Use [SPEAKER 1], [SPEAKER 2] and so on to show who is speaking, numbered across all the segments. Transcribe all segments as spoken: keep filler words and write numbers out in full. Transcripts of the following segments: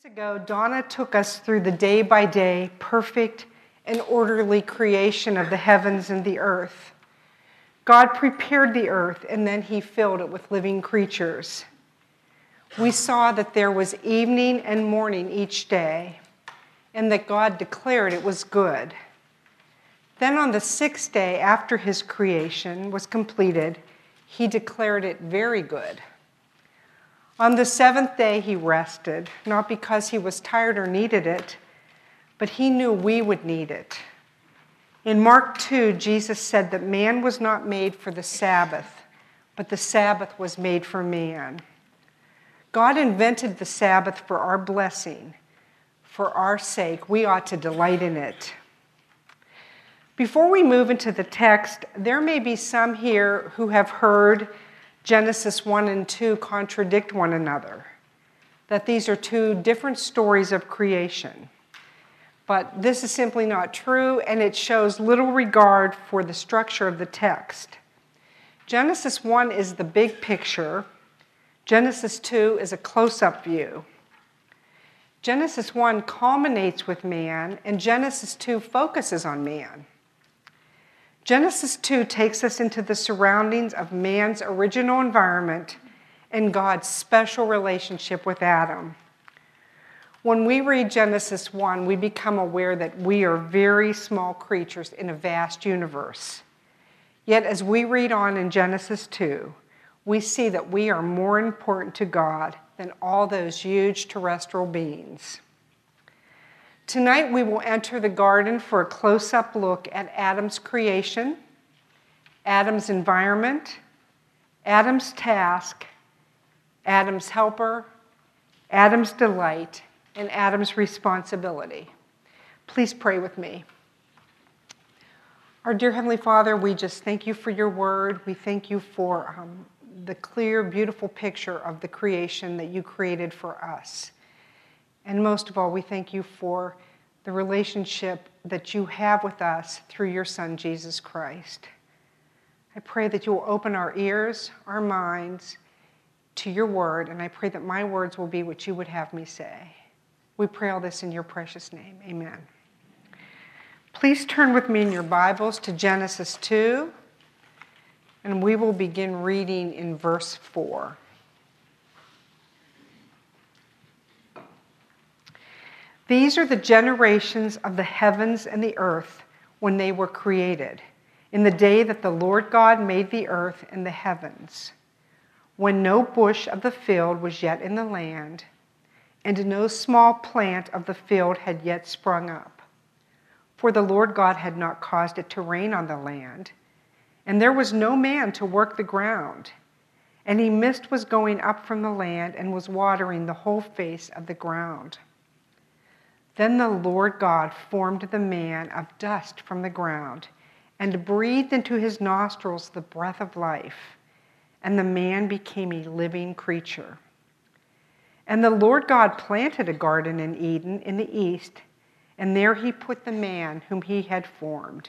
[SPEAKER 1] Ago, Donna took us through the day-by-day, perfect and orderly creation of the heavens and the earth. God prepared the earth, and then he filled it with living creatures. We saw that there was evening and morning each day, and that God declared it was good. Then on the sixth day after his creation was completed, he declared it very good. On the seventh day, he rested, not because he was tired or needed it, but he knew we would need it. In Mark two, Jesus said that man was not made for the Sabbath, but the Sabbath was made for man. God invented the Sabbath for our blessing. For our sake, we ought to delight in it. Before we move into the text, there may be some here who have heard Genesis one and two contradict one another, that these are two different stories of creation. But this is simply not true, and it shows little regard for the structure of the text. Genesis one is the big picture. Genesis two is a close-up view. Genesis one culminates with man, and Genesis two focuses on man. Genesis two takes us into the surroundings of man's original environment and God's special relationship with Adam. When we read Genesis one, we become aware that we are very small creatures in a vast universe. Yet as we read on in Genesis two, we see that we are more important to God than all those huge terrestrial beings. Tonight we will enter the garden for a close-up look at Adam's creation, Adam's environment, Adam's task, Adam's helper, Adam's delight, and Adam's responsibility. Please pray with me. Our dear Heavenly Father, we just thank you for your word. We thank you for um, the clear, beautiful picture of the creation that you created for us. And most of all, we thank you for the relationship that you have with us through your Son, Jesus Christ. I pray that you will open our ears, our minds to your word, and I pray that my words will be what you would have me say. We pray all this in your precious name. Amen. Please turn with me in your Bibles to Genesis two, and we will begin reading in verse four. These are the generations of the heavens and the earth when they were created, in the day that the Lord God made the earth and the heavens, when no bush of the field was yet in the land, and no small plant of the field had yet sprung up. For the Lord God had not caused it to rain on the land, and there was no man to work the ground, and a mist was going up from the land and was watering the whole face of the ground. Then the Lord God formed the man of dust from the ground and breathed into his nostrils the breath of life, and the man became a living creature. And the Lord God planted a garden in Eden in the east, and there he put the man whom he had formed.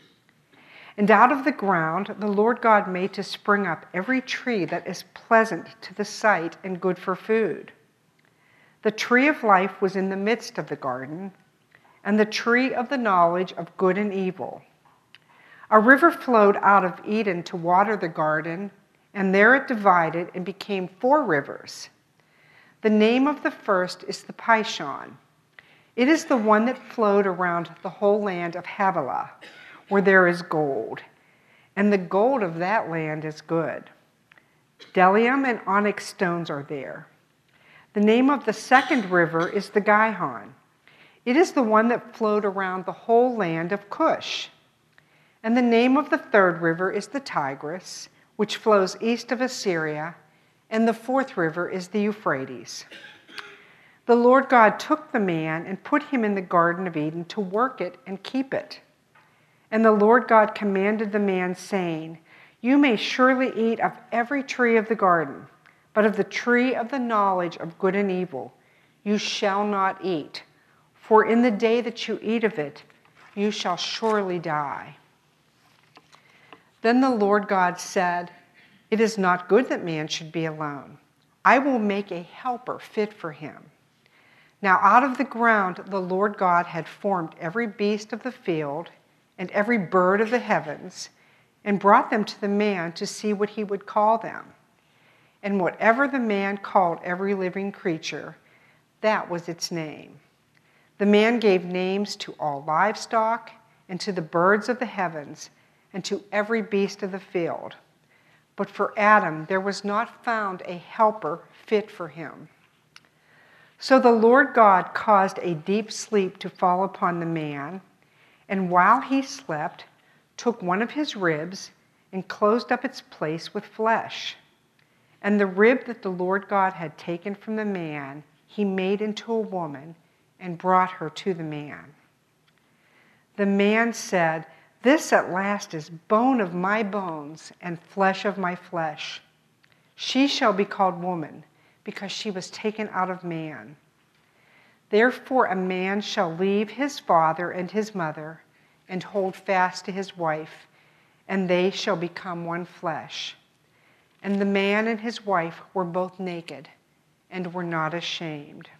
[SPEAKER 1] And out of the ground the Lord God made to spring up every tree that is pleasant to the sight and good for food. The tree of life was in the midst of the garden, and the tree of the knowledge of good and evil. A river flowed out of Eden to water the garden, and there it divided and became four rivers. The name of the first is the Pishon. It is the one that flowed around the whole land of Havilah, where there is gold, and the gold of that land is good. Bdellium and onyx stones are there. The name of the second river is the Gihon. It is the one that flowed around the whole land of Cush. And the name of the third river is the Tigris, which flows east of Assyria, and the fourth river is the Euphrates. The Lord God took the man and put him in the Garden of Eden to work it and keep it. And the Lord God commanded the man, saying, "You may surely eat of every tree of the garden, but of the tree of the knowledge of good and evil you shall not eat, for in the day that you eat of it, you shall surely die." Then the Lord God said, "It is not good that man should be alone. I will make a helper fit for him." Now out of the ground the Lord God had formed every beast of the field and every bird of the heavens, and brought them to the man to see what he would call them. And whatever the man called every living creature, that was its name. The man gave names to all livestock, and to the birds of the heavens, and to every beast of the field. But for Adam there was not found a helper fit for him. So the Lord God caused a deep sleep to fall upon the man, and while he slept, took one of his ribs and closed up its place with flesh. And the rib that the Lord God had taken from the man, he made into a woman and brought her to the man. The man said, "This at last is bone of my bones and flesh of my flesh. She shall be called woman, because she was taken out of man. Therefore a man shall leave his father and his mother and hold fast to his wife, and they shall become one flesh." And the man and his wife were both naked and were not ashamed.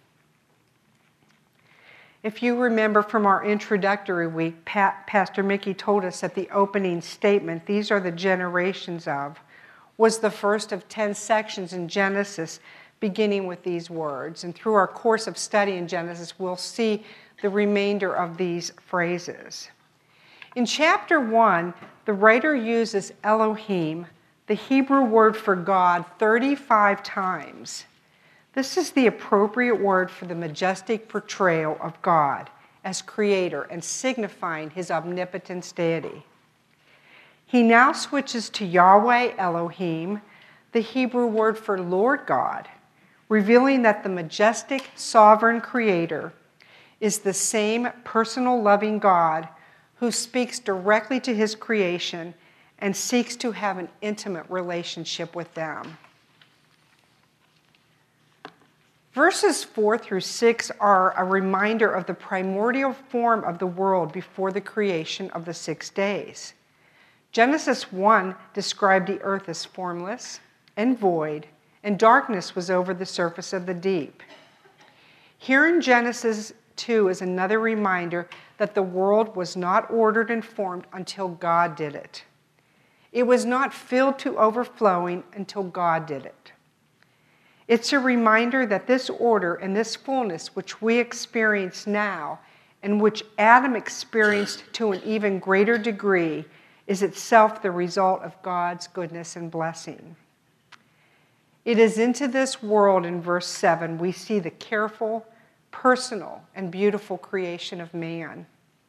[SPEAKER 1] If you remember from our introductory week, Pat, Pastor Mickey told us that the opening statement, "These are the generations of," was the first of ten sections in Genesis, beginning with these words. And through our course of study in Genesis, we'll see the remainder of these phrases. In chapter one, the writer uses Elohim, the Hebrew word for God, thirty-five times. This is the appropriate word for the majestic portrayal of God as creator and signifying his omnipotence deity. He now switches to Yahweh Elohim, the Hebrew word for Lord God, revealing that the majestic sovereign creator is the same personal loving God who speaks directly to his creation and seeks to have an intimate relationship with them. Verses four through six are a reminder of the primordial form of the world before the creation of the six days. Genesis one described the earth as formless and void, and darkness was over the surface of the deep. Here in Genesis two is another reminder that the world was not ordered and formed until God did it. It was not filled to overflowing until God did it. It's a reminder that this order and this fullness which we experience now, and which Adam experienced to an even greater degree, is itself the result of God's goodness and blessing. It is into this world, in verse seven, we see the careful, personal, and beautiful creation of man.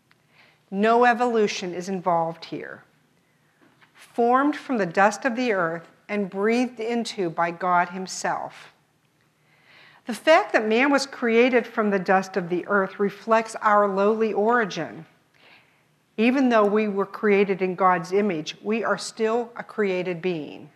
[SPEAKER 1] No evolution is involved here. Formed from the dust of the earth and breathed into by God himself. The fact that man was created from the dust of the earth reflects our lowly origin. Even though we were created in God's image, we are still a created being.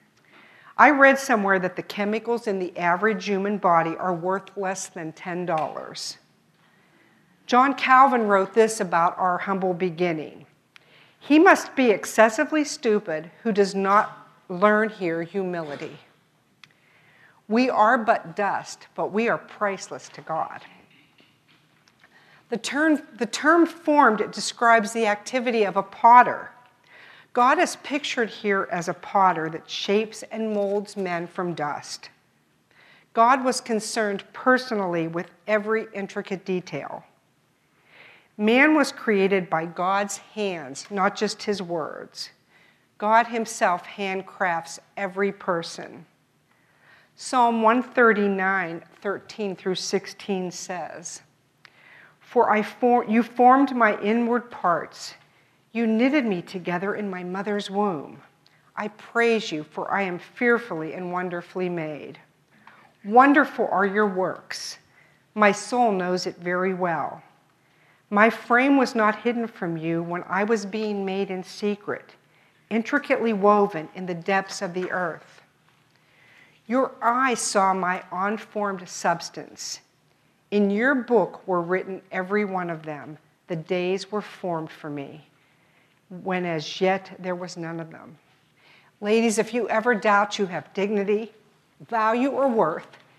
[SPEAKER 1] I read somewhere that the chemicals in the average human body are worth less than ten dollars. John Calvin wrote this about our humble beginning. "He must be excessively stupid who does not learn here humility. We are but dust, but we are priceless to God." The term, the term formed describes the activity of a potter. God is pictured here as a potter that shapes and molds men from dust. God was concerned personally with every intricate detail. Man was created by God's hands, not just his words. God himself handcrafts every person. Psalm one thirty-nine, thirteen through sixteen says, "For I for, you formed my inward parts. You knitted me together in my mother's womb. I praise you, for I am fearfully and wonderfully made. Wonderful are your works. My soul knows it very well. My frame was not hidden from you when I was being made in secret, intricately woven in the depths of the earth. Your eyes saw my unformed substance. In your book were written every one of them. The days were formed for me, when as yet there was none of them." Ladies, if you ever doubt you have dignity, value, or worth,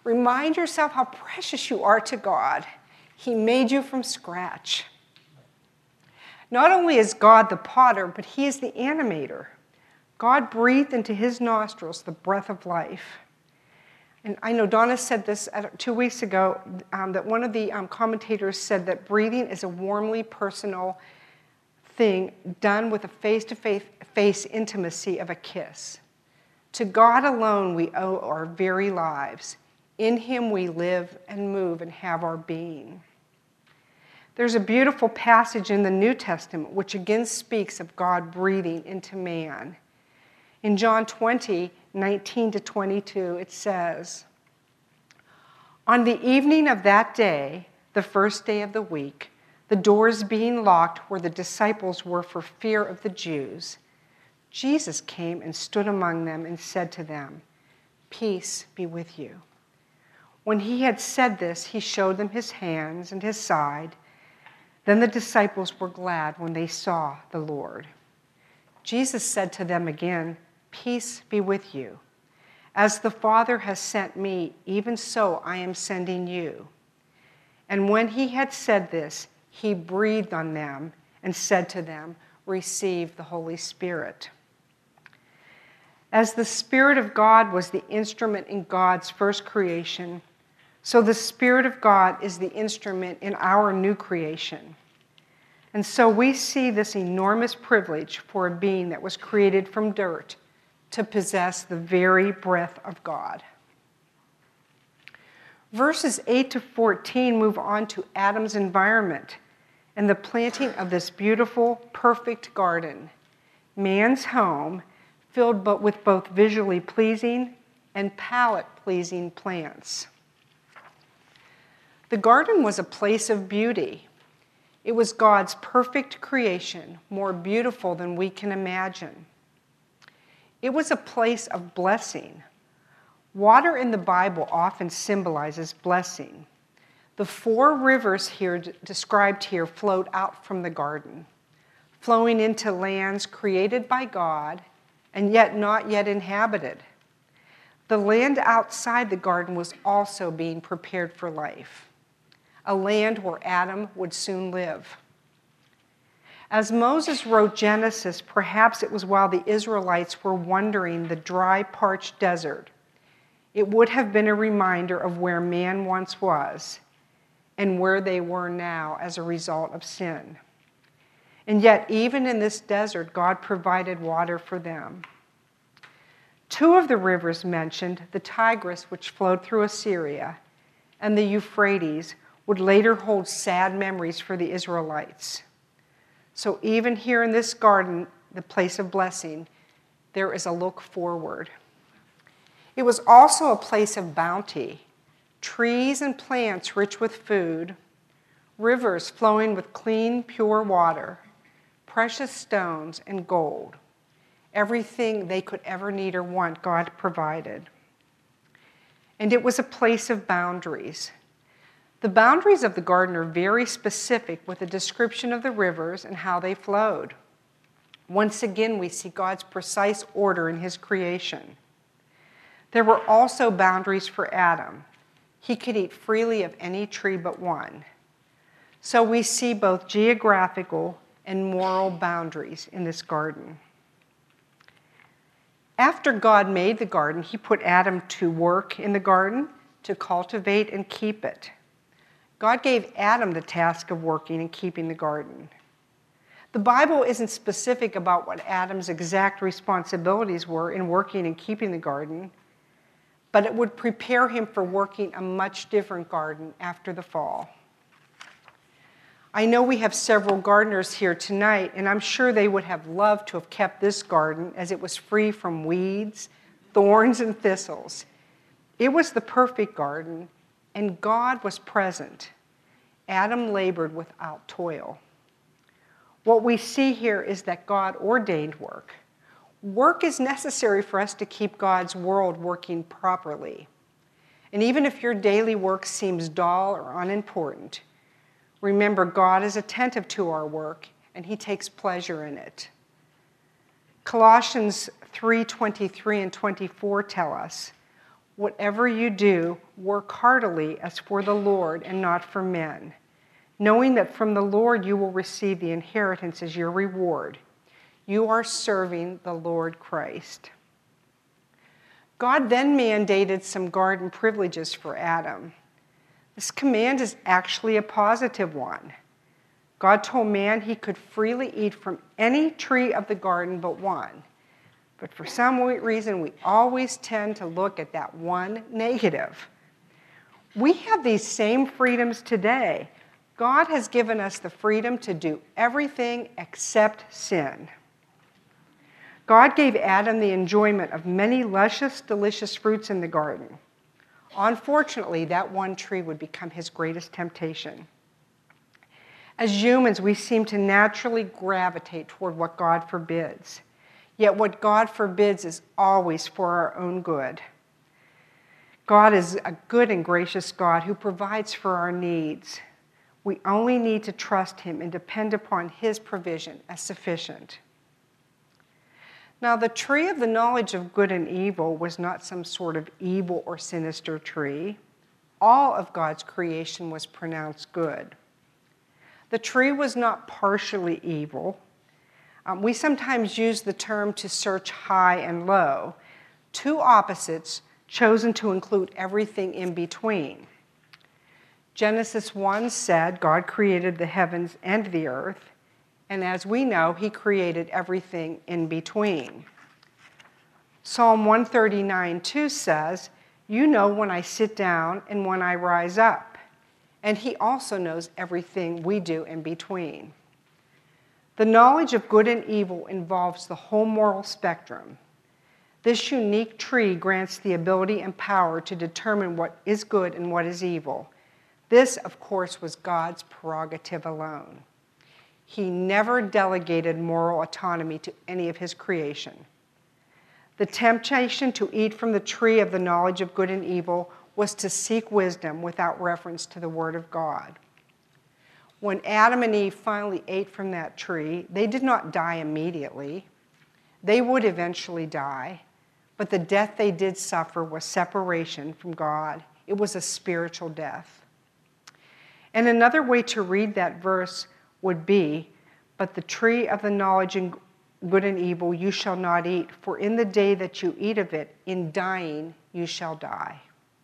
[SPEAKER 1] Remind yourself how precious you are to God. He made you from scratch. Not only is God the potter, but he is the animator. God breathed into his nostrils the breath of life. And I know Donna said this two weeks ago, um, that one of the um, commentators said that breathing is a warmly personal thing done with a face-to-face intimacy of a kiss. To God alone we owe our very lives. In him we live and move and have our being. There's a beautiful passage in the New Testament which again speaks of God breathing into man. In John twenty, nineteen to twenty-two, it says, "On the evening of that day, the first day of the week, the doors being locked where the disciples were for fear of the Jews, Jesus came and stood among them and said to them, 'Peace be with you.' When he had said this, he showed them his hands and his side. Then the disciples were glad when they saw the Lord. Jesus said to them again, 'Peace be with you. As the Father has sent me, even so I am sending you.' And when he had said this, he breathed on them and said to them, 'Receive the Holy Spirit.'" As the Spirit of God was the instrument in God's first creation, so the Spirit of God is the instrument in our new creation. And so we see this enormous privilege for a being that was created from dirt to possess the very breath of God. Verses eight to fourteen move on to Adam's environment and the planting of this beautiful, perfect garden, man's home, filled but with both visually pleasing and palate-pleasing plants. The garden was a place of beauty. It was God's perfect creation, more beautiful than we can imagine. It was a place of blessing. Water in the Bible often symbolizes blessing. The four rivers here described here flowed out from the garden, flowing into lands created by God and yet not yet inhabited. The land outside the garden was also being prepared for life, a land where Adam would soon live. As Moses wrote Genesis, perhaps it was while the Israelites were wandering the dry, parched desert. It would have been a reminder of where man once was and where they were now as a result of sin. And yet, even in this desert, God provided water for them. Two of the rivers mentioned, the Tigris, which flowed through Assyria, and the Euphrates, would later hold sad memories for the Israelites. So even here in this garden, the place of blessing, there is a look forward. It was also a place of bounty, trees and plants rich with food, rivers flowing with clean, pure water, precious stones and gold. Everything they could ever need or want, God provided. And it was a place of boundaries. The boundaries of the garden are very specific with a description of the rivers and how they flowed. Once again, we see God's precise order in his creation. There were also boundaries for Adam. He could eat freely of any tree but one. So we see both geographical and moral boundaries in this garden. After God made the garden, he put Adam to work in the garden to cultivate and keep it. God gave Adam the task of working and keeping the garden. The Bible isn't specific about what Adam's exact responsibilities were in working and keeping the garden, but it would prepare him for working a much different garden after the fall. I know we have several gardeners here tonight, and I'm sure they would have loved to have kept this garden as it was free from weeds, thorns, and thistles. It was the perfect garden, and God was present. Adam labored without toil. What we see here is that God ordained work. Work is necessary for us to keep God's world working properly. And even if your daily work seems dull or unimportant, remember God is attentive to our work and he takes pleasure in it. Colossians three twenty-three and twenty-four tell us, Whatever you do, work heartily as for the Lord and not for men, knowing that from the Lord you will receive the inheritance as your reward. You are serving the Lord Christ. God then mandated some garden privileges for Adam. This command is actually a positive one. God told man he could freely eat from any tree of the garden but one. But for some reason, we always tend to look at that one negative. We have these same freedoms today. God has given us the freedom to do everything except sin. God gave Adam the enjoyment of many luscious, delicious fruits in the garden. Unfortunately, that one tree would become his greatest temptation. As humans, we seem to naturally gravitate toward what God forbids. Yet what God forbids is always for our own good. God is a good and gracious God who provides for our needs. We only need to trust him and depend upon his provision as sufficient. Now, the tree of the knowledge of good and evil was not some sort of evil or sinister tree. All of God's creation was pronounced good. The tree was not partially evil. Um, we sometimes use the term to search high and low, two opposites chosen to include everything in between. Genesis one said God created the heavens and the earth, and as we know, he created everything in between. Psalm one thirty-nine two says, "You know when I sit down and when I rise up," and he also knows everything we do in between. The knowledge of good and evil involves the whole moral spectrum. This unique tree grants the ability and power to determine what is good and what is evil. This, of course, was God's prerogative alone. He never delegated moral autonomy to any of his creation. The temptation to eat from the tree of the knowledge of good and evil was to seek wisdom without reference to the Word of God. When Adam and Eve finally ate from that tree, they did not die immediately. They would eventually die, but the death they did suffer was separation from God. It was a spiritual death. And another way to read that verse would be, "But the tree of the knowledge of good and evil you shall not eat, for in the day that you eat of it, in dying you shall die."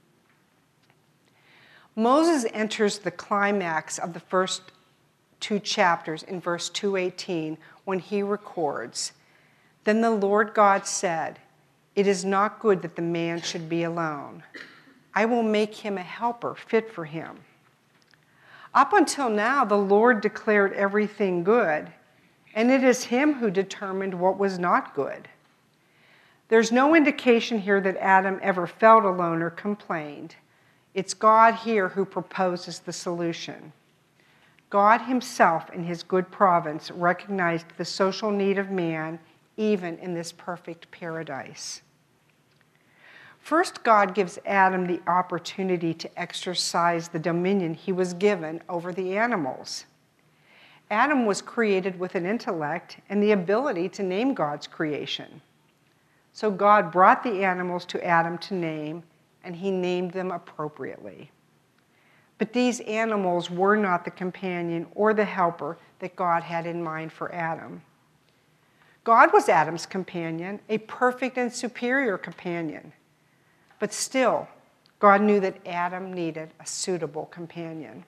[SPEAKER 1] Moses enters the climax of the first two chapters in verse two eighteen when he records, "Then the Lord God said, 'It is not good that the man should be alone. I will make him a helper fit for him.'" Up until now, the Lord declared everything good, and it is him who determined what was not good. There's no indication here that Adam ever felt alone or complained. It's God here who proposes the solution. God himself, in his good providence, recognized the social need of man even in this perfect paradise. First, God gives Adam the opportunity to exercise the dominion he was given over the animals. Adam was created with an intellect and the ability to name God's creation. So God brought the animals to Adam to name, and he named them appropriately. But these animals were not the companion or the helper that God had in mind for Adam. God was Adam's companion, a perfect and superior companion. But still, God knew that Adam needed a suitable companion.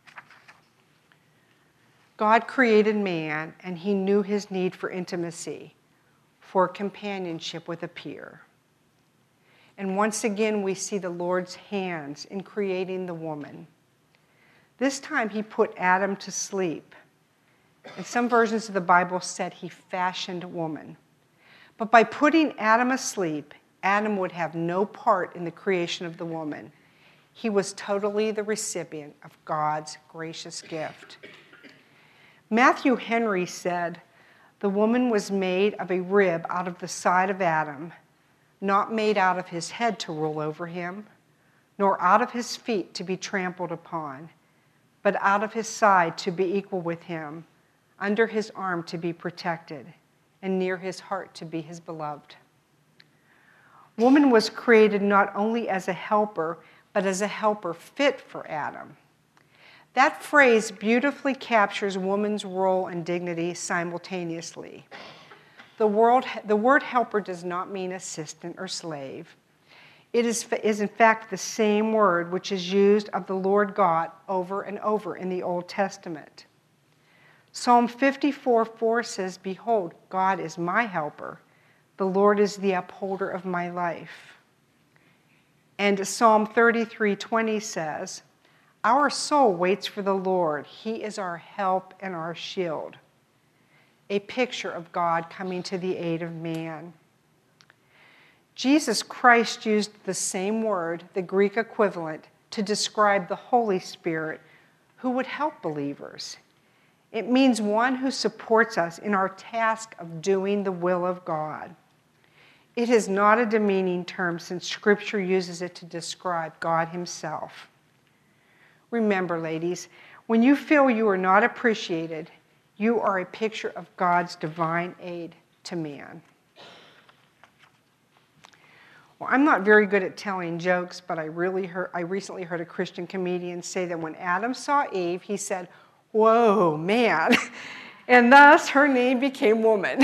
[SPEAKER 1] God created man, and he knew his need for intimacy, for companionship with a peer. And once again, we see the Lord's hands in creating the woman. This time, he put Adam to sleep. In some versions of the Bible said he fashioned woman. But by putting Adam asleep, Adam would have no part in the creation of the woman. He was totally the recipient of God's gracious gift. Matthew Henry said, "The woman was made of a rib out of the side of Adam, not made out of his head to rule over him, nor out of his feet to be trampled upon, but out of his side to be equal with him, under his arm to be protected, and near his heart to be his beloved." Woman was created not only as a helper, but as a helper fit for Adam. That phrase beautifully captures woman's role and dignity simultaneously. The, world, the word helper does not mean assistant or slave. It is, is in fact the same word which is used of the Lord God over and over in the Old Testament. Psalm fifty-four four says, "Behold, God is my helper. The Lord is the upholder of my life." And Psalm thirty-three twenty says, "Our soul waits for the Lord. He is our help and our shield." A picture of God coming to the aid of man. Jesus Christ used the same word, the Greek equivalent, to describe the Holy Spirit who would help believers. It means one who supports us in our task of doing the will of God. It is not a demeaning term since Scripture uses it to describe God himself. Remember, ladies, when you feel you are not appreciated, you are a picture of God's divine aid to man. Well, I'm not very good at telling jokes, but I really heard, I recently heard a Christian comedian say that when Adam saw Eve, he said, "Whoa, man," and thus her name became woman.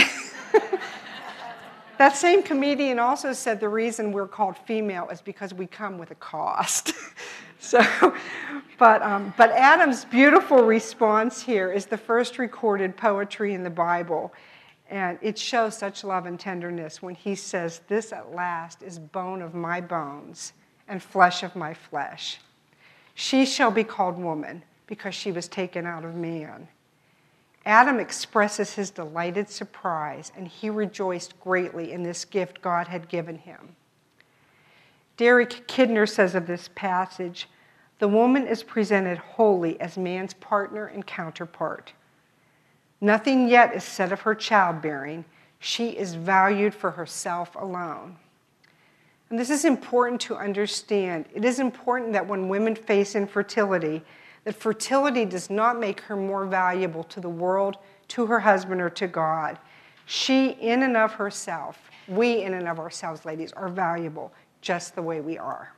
[SPEAKER 1] That same comedian also said the reason we're called female is because we come with a cost. So, but, um, but Adam's beautiful response here is the first recorded poetry in the Bible. And it shows such love and tenderness when he says, "This at last is bone of my bones and flesh of my flesh. She shall be called woman because she was taken out of man." Adam expresses his delighted surprise, and he rejoiced greatly in this gift God had given him. Derek Kidner says of this passage, "The woman is presented wholly as man's partner and counterpart. Nothing yet is said of her childbearing. She is valued for herself alone." And this is important to understand. It is important that when women face infertility, that fertility does not make her more valuable to the world, to her husband, or to God. She, in and of herself, we in and of ourselves, ladies, are valuable just the way we are.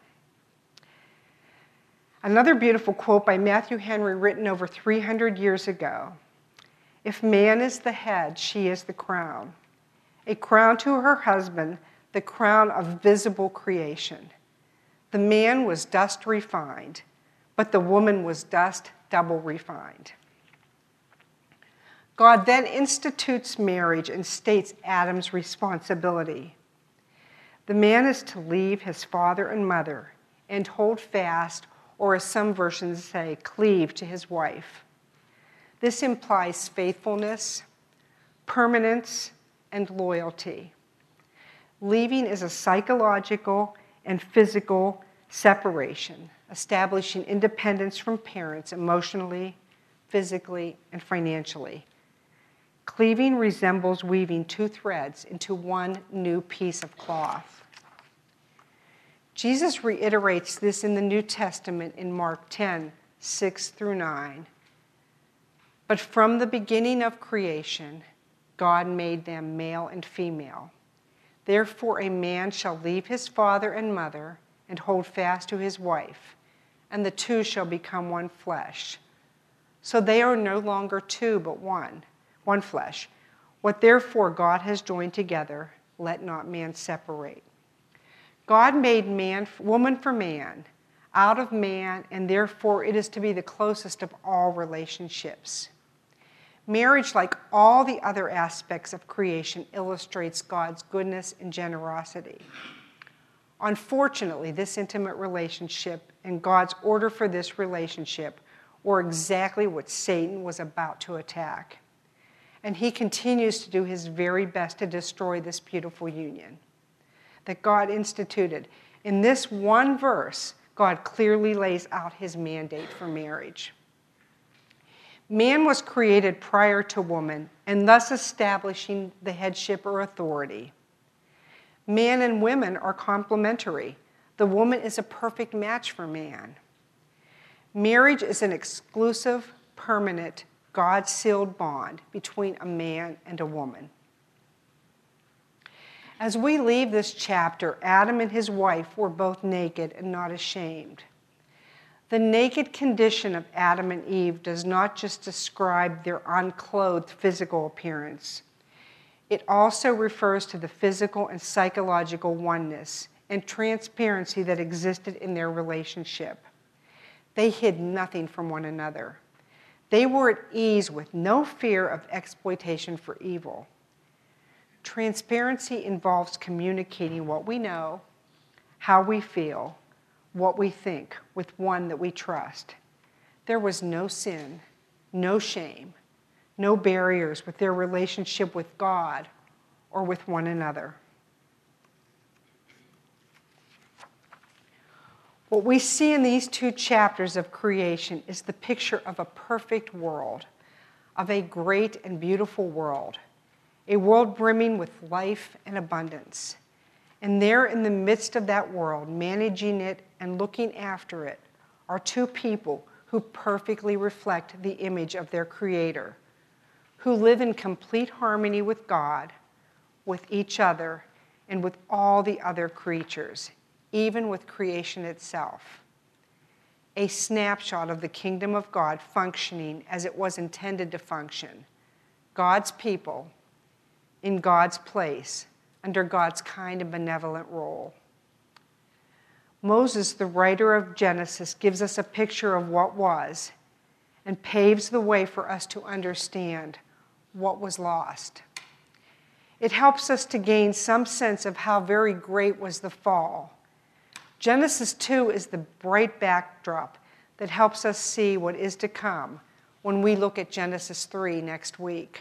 [SPEAKER 1] Another beautiful quote by Matthew Henry, written over three hundred years ago. "If man is the head, she is the crown. A crown to her husband, the crown of visible creation. The man was dust refined, but the woman was dust double refined." God then institutes marriage and states Adam's responsibility. The man is to leave his father and mother and hold fast, or as some versions say, cleave to his wife. This implies faithfulness, permanence, and loyalty. Leaving is a psychological and physical separation, establishing independence from parents emotionally, physically, and financially. Cleaving resembles weaving two threads into one new piece of cloth. Jesus reiterates this in the New Testament in Mark ten, six through nine. "But from the beginning of creation, God made them male and female. Therefore a man shall leave his father and mother and hold fast to his wife, and the two shall become one flesh. So they are no longer two, but one, one flesh. What therefore God has joined together, let not man separate." God made man, woman for man, out of man, and therefore it is to be the closest of all relationships. Marriage, like all the other aspects of creation, illustrates God's goodness and generosity. Unfortunately, this intimate relationship and God's order for this relationship were exactly what Satan was about to attack. And he continues to do his very best to destroy this beautiful union that God instituted. In this one verse, God clearly lays out his mandate for marriage. Man was created prior to woman, and thus establishing the headship or authority. Man and women are complementary. The woman is a perfect match for man. Marriage is an exclusive, permanent, God-sealed bond between a man and a woman. As we leave this chapter, Adam and his wife were both naked and not ashamed. The naked condition of Adam and Eve does not just describe their unclothed physical appearance. It also refers to the physical and psychological oneness and transparency that existed in their relationship. They hid nothing from one another. They were at ease with no fear of exploitation for evil. Transparency involves communicating what we know, how we feel, what we think with one that we trust. There was no sin, no shame, no barriers with their relationship with God or with one another. What we see in these two chapters of creation is the picture of a perfect world, of a great and beautiful world, a world brimming with life and abundance. And there in the midst of that world, managing it and looking after it, are two people who perfectly reflect the image of their Creator, who live in complete harmony with God, with each other, and with all the other creatures, even with creation itself. A snapshot of the kingdom of God functioning as it was intended to function. God's people in God's place, under God's kind and benevolent role. Moses, the writer of Genesis, gives us a picture of what was and paves the way for us to understand what was lost. It helps us to gain some sense of how very great was the fall. Genesis two is the bright backdrop that helps us see what is to come when we look at Genesis three next week.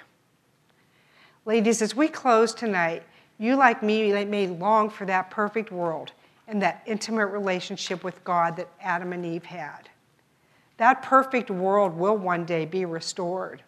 [SPEAKER 1] Ladies, as we close tonight, you, like me, may long for that perfect world and that intimate relationship with God that Adam and Eve had. That perfect world will one day be restored.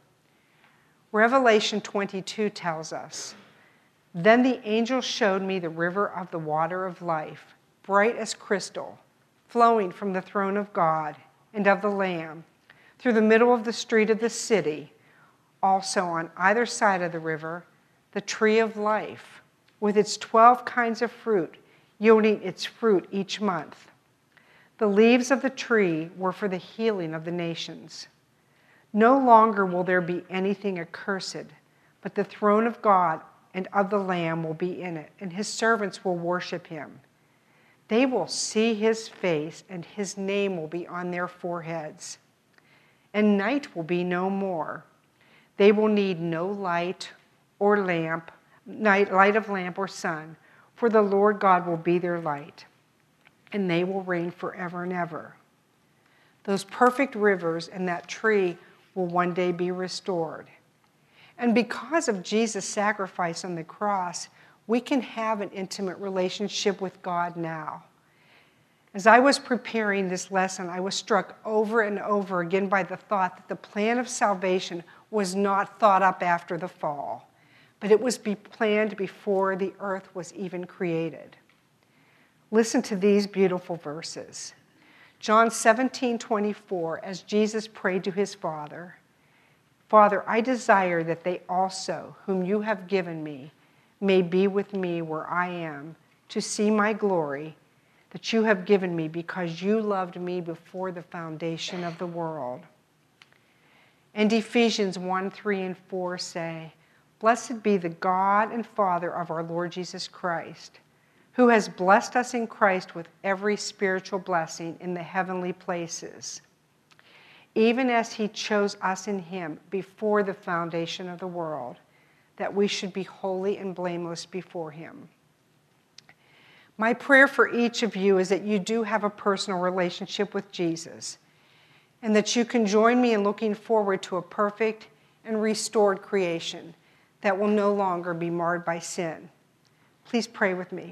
[SPEAKER 1] Revelation twenty-two tells us, "Then the angel showed me the river of the water of life, bright as crystal, flowing from the throne of God and of the Lamb, through the middle of the street of the city. Also on either side of the river, the tree of life, with its twelve kinds of fruit, yielding its fruit each month. The leaves of the tree were for the healing of the nations. No longer will there be anything accursed, but the throne of God and of the Lamb will be in it, and his servants will worship him. They will see his face, and his name will be on their foreheads. And night will be no more. They will need no light or lamp, night, light of lamp or sun, for the Lord God will be their light, and they will reign forever and ever." Those perfect rivers and that tree will one day be restored. And because of Jesus' sacrifice on the cross, we can have an intimate relationship with God now. As I was preparing this lesson, I was struck over and over again by the thought that the plan of salvation was not thought up after the fall, but it was be planned before the earth was even created. Listen to these beautiful verses. John seventeen twenty-four, as Jesus prayed to his Father, "Father, I desire that they also, whom you have given me, may be with me where I am, to see my glory that you have given me because you loved me before the foundation of the world." And Ephesians one, three, and four say, "Blessed be the God and Father of our Lord Jesus Christ, who has blessed us in Christ with every spiritual blessing in the heavenly places, even as he chose us in him before the foundation of the world, that we should be holy and blameless before him." My prayer for each of you is that you do have a personal relationship with Jesus, and that you can join me in looking forward to a perfect and restored creation that will no longer be marred by sin. Please pray with me.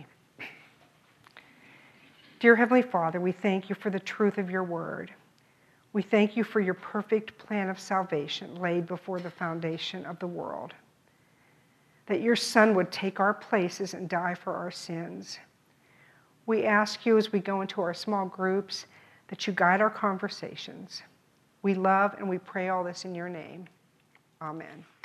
[SPEAKER 1] Dear Heavenly Father, we thank you for the truth of your word. We thank you for your perfect plan of salvation laid before the foundation of the world, that your Son would take our places and die for our sins. We ask you as we go into our small groups that you guide our conversations. We love and we pray all this in your name. Amen.